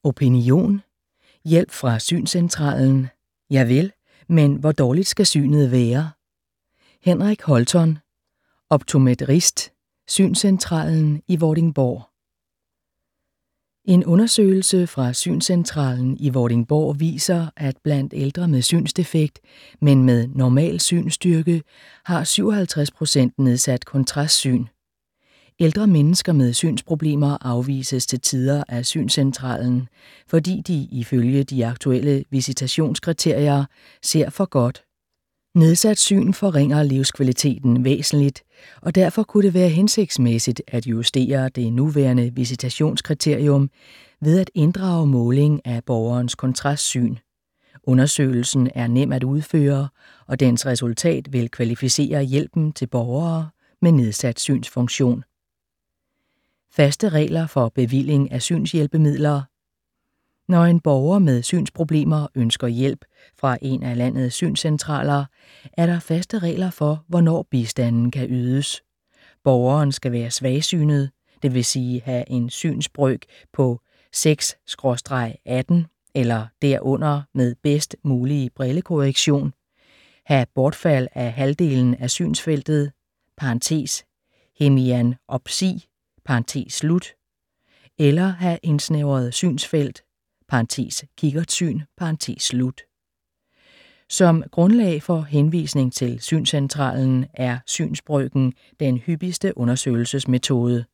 Opinion. Hjælp fra Synscentralen. Javel, men hvor dårligt skal synet være? Henrik Holton, optometrist, Synscentralen i Vordingborg. En undersøgelse fra Synscentralen i Vordingborg viser, at blandt ældre med synsdefekt, men med normal synsstyrke, har 57% nedsat kontrastsyn. Ældre mennesker med synsproblemer afvises til tider af Synscentralen, fordi de ifølge de aktuelle visitationskriterier ser for godt. Nedsat syn forringer livskvaliteten væsentligt, og derfor kunne det være hensigtsmæssigt at justere det nuværende visitationskriterium ved at inddrage måling af borgerens kontrastsyn. Undersøgelsen er nem at udføre, og dens resultat vil kvalificere hjælpen til borgere med nedsat synsfunktion. Faste regler for bevilling af synshjælpemidler. Når en borger med synsproblemer ønsker hjælp fra en af landets synscentraler, er der faste regler for, hvornår bistanden kan ydes. Borgeren skal være svagsynet, det vil sige have en synsbrøk på 6/18 eller derunder med bedst mulige brillekorrektion, have bortfald af halvdelen af synsfeltet, hemianopsi, eller have indsnævret synsfelt, kikkertsyn, Som grundlag for henvisning til Synscentralen er synsbrøken den hyppigste undersøgelsesmetode.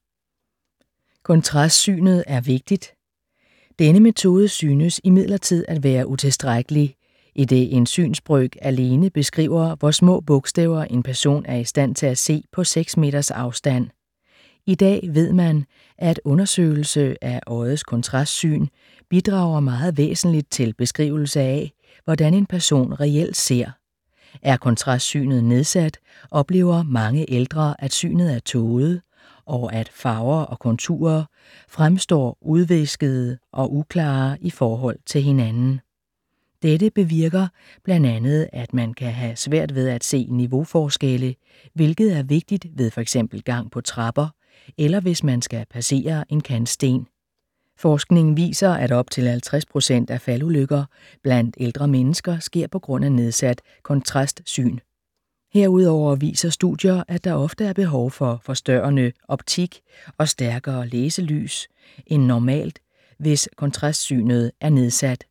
Kontrastsynet er vigtigt. Denne metode synes imidlertid at være utilstrækkelig, idet en synsbrøk alene beskriver, hvor små bogstaver en person er i stand til at se på 6 meters afstand. I dag ved man, at undersøgelse af øjets kontrastsyn bidrager meget væsentligt til beskrivelse af, hvordan en person reelt ser. Er kontrastsynet nedsat, oplever mange ældre, at synet er tåget, og at farver og konturer fremstår udviskede og uklare i forhold til hinanden. Dette bevirker blandt andet, at man kan have svært ved at se niveauforskelle, hvilket er vigtigt ved f.eks. gang på trapper, eller hvis man skal passere en kantsten. Forskningen viser, at op til 50% af faldulykker blandt ældre mennesker sker på grund af nedsat kontrastsyn. Herudover viser studier, at der ofte er behov for forstørrende optik og stærkere læselys end normalt, hvis kontrastsynet er nedsat.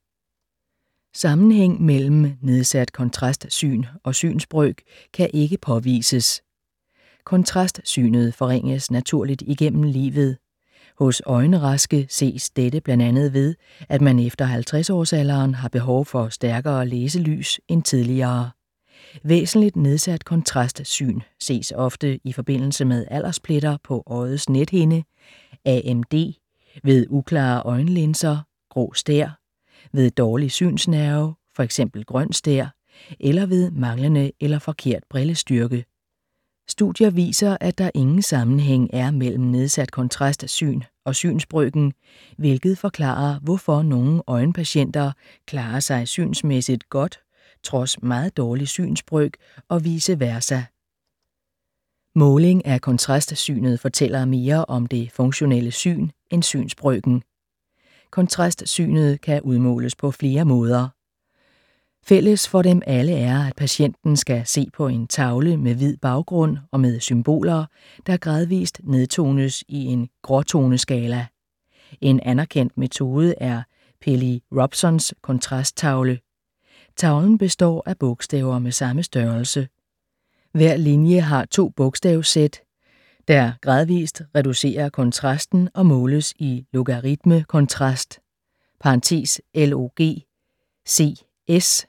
Sammenhæng mellem nedsat kontrastsyn og synsbrøk kan ikke påvises. Kontrastsynet forringes naturligt igennem livet. Hos øjenraske ses dette blandt andet ved, at man efter 50-årsalderen har behov for stærkere læselys end tidligere. Væsentligt nedsat kontrastsyn ses ofte i forbindelse med alderspletter på øjets nethinde, AMD, ved uklare øjenlinser, grå stær, ved dårlig synsnerve, f.eks. grøn stær, eller ved manglende eller forkert brillestyrke. Studier viser, at der ingen sammenhæng er mellem nedsat kontrastsyn og synsbrøken, hvilket forklarer, hvorfor nogle øjenpatienter klarer sig synsmæssigt godt, trods meget dårlig synsbrøk og vice versa. Måling af kontrastsynet fortæller mere om det funktionelle syn end synsbrøken. Kontrastsynet kan udmåles på flere måder. Fælles for dem alle er, at patienten skal se på en tavle med hvid baggrund og med symboler, der gradvist nedtones i en gråtoneskala. En anerkendt metode er Pelli-Robsons kontrasttavle. Tavlen består af bogstaver med samme størrelse. Hver linje har 2 bogstavsæt, der gradvist reducerer kontrasten og måles i logaritmekontrast, log, CS,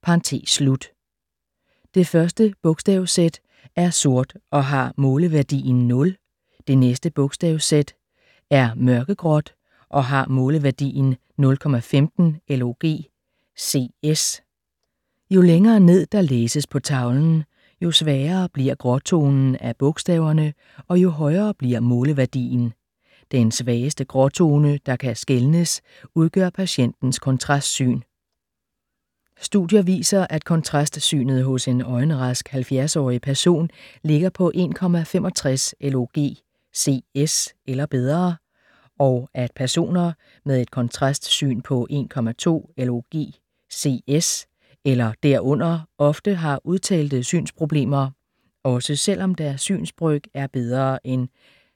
Det første bogstavsæt er sort og har måleværdien 0. Det næste bogstavsæt er mørkegråt og har måleværdien 0,15 log, CS. Jo længere ned der læses på tavlen, jo sværere bliver gråtonen af bogstaverne, og jo højere bliver måleværdien. Den svageste gråtone, der kan skelnes, udgør patientens kontrastsyn. Studier viser, at kontrastsynet hos en øjenrask 70-årig person ligger på 1,65 log, CS eller bedre, og at personer med et kontrastsyn på 1,2 log CS eller derunder ofte har udtalte synsproblemer, også selvom deres synsbryg er bedre end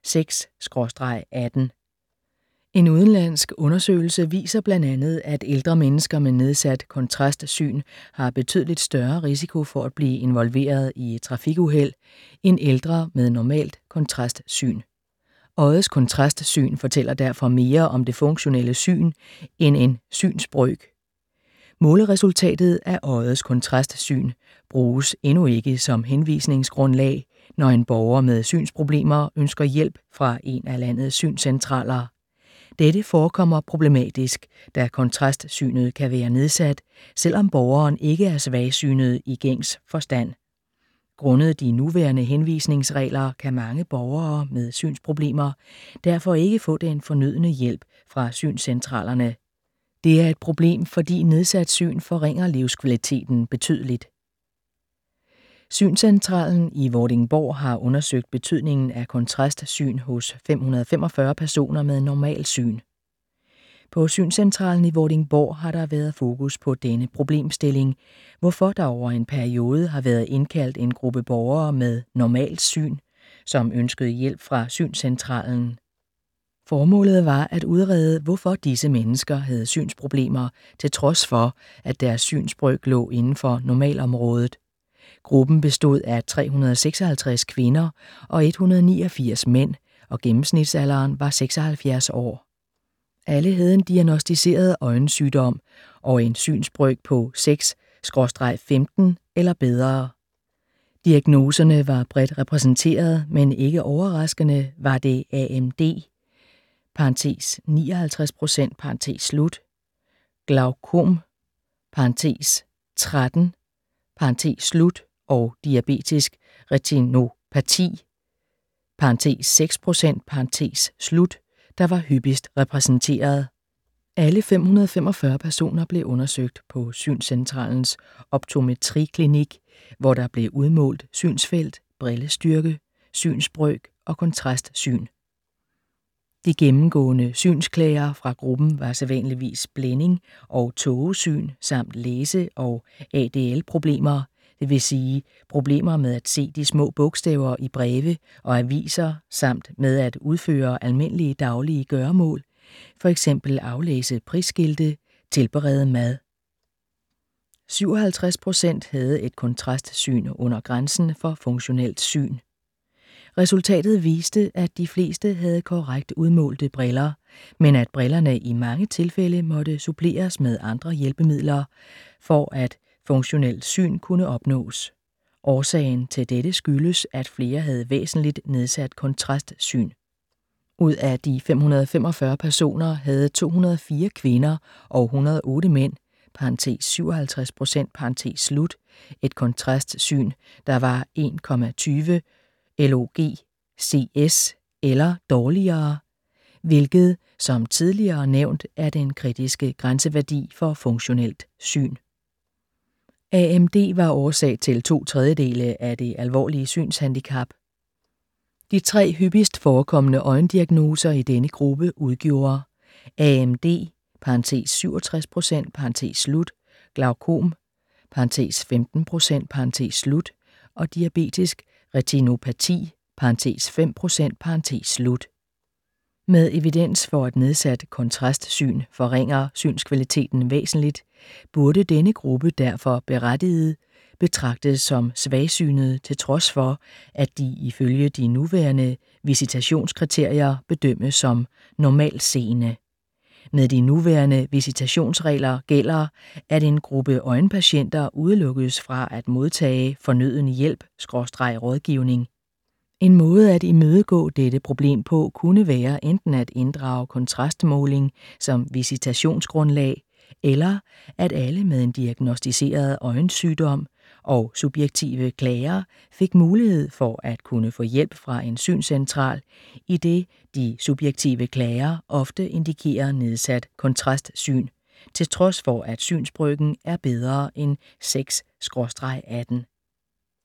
6/18. En udenlandsk undersøgelse viser blandt andet, at ældre mennesker med nedsat kontrastsyn har betydeligt større risiko for at blive involveret i trafikuheld end ældre med normalt kontrastsyn. Øjets kontrastsyn fortæller derfor mere om det funktionelle syn end en synsbryg. Måleresultatet af øjets kontrastsyn bruges endnu ikke som henvisningsgrundlag, når en borger med synsproblemer ønsker hjælp fra en af landets synscentraler. Dette forekommer problematisk, da kontrastsynet kan være nedsat, selvom borgeren ikke er svagsynet i gængs forstand. Grundet de nuværende henvisningsregler kan mange borgere med synsproblemer derfor ikke få den fornødne hjælp fra synscentralerne. Det er et problem, fordi nedsat syn forringer livskvaliteten betydeligt. Synscentralen i Vordingborg har undersøgt betydningen af kontrastsyn hos 545 personer med normal syn. På synscentralen i Vordingborg har der været fokus på denne problemstilling, hvorfor der over en periode har været indkaldt en gruppe borgere med normalt syn, som ønskede hjælp fra synscentralen. Formålet var at udrede, hvorfor disse mennesker havde synsproblemer, til trods for, at deres synsbryg lå inden for normalområdet. Gruppen bestod af 356 kvinder og 189 mænd, og gennemsnitsalderen var 76 år. Alle havde en diagnosticeret øjensygdom og en synsbryg på 6/15 eller bedre. Diagnoserne var bredt repræsenteret, men ikke overraskende var det AMD, (59%), glaukom, (13), og diabetisk retinopati, (6%), der var hyppigst repræsenteret. Alle 545 personer blev undersøgt på synscentralens optometriklinik, hvor der blev udmålt synsfelt, brillestyrke, synsbryg og kontrastsyn. De gennemgående synsklager fra gruppen var sædvanligvis blænding og tågesyn samt læse- og ADL-problemer, det vil sige problemer med at se de små bogstaver i breve og aviser samt med at udføre almindelige daglige gøremål, for eksempel aflæse prisskilte, tilberede mad. 57% havde et kontrastsyn under grænsen for funktionelt syn. Resultatet viste, at de fleste havde korrekt udmålte briller, men at brillerne i mange tilfælde måtte suppleres med andre hjælpemidler, for at funktionelt syn kunne opnås. Årsagen til dette skyldes, at flere havde væsentligt nedsat kontrastsyn. Ud af de 545 personer havde 204 kvinder og 108 mænd (57%) et kontrastsyn, der var 1,20 log CS eller dårligere, hvilket, som tidligere nævnt, er den kritiske grænseværdi for funktionelt syn. AMD var årsag til 2/3 af det alvorlige synshandicap. De 3 hyppigst forekommende øjendiagnoser i denne gruppe udgjorde AMD (67%), glaukom (15%) og diabetisk retinopati (5%). Med evidens for at nedsat kontrastsyn forringer synskvaliteten væsentligt, burde denne gruppe derfor berettiget betragtes som svagsynede, til trods for, at de ifølge de nuværende visitationskriterier bedømmes som normaltseende. Med de nuværende visitationsregler gælder, at en gruppe øjenpatienter udelukkes fra at modtage fornøden hjælp/rådgivning. En måde at imødegå dette problem på kunne være enten at inddrage kontrastmåling som visitationsgrundlag, eller at alle med en diagnosticeret øjensygdom og subjektive klager fik mulighed for at kunne få hjælp fra en synscentral, idet de subjektive klager ofte indikerer nedsat kontrastsyn, til trods for at synsbryggen er bedre end 6/18.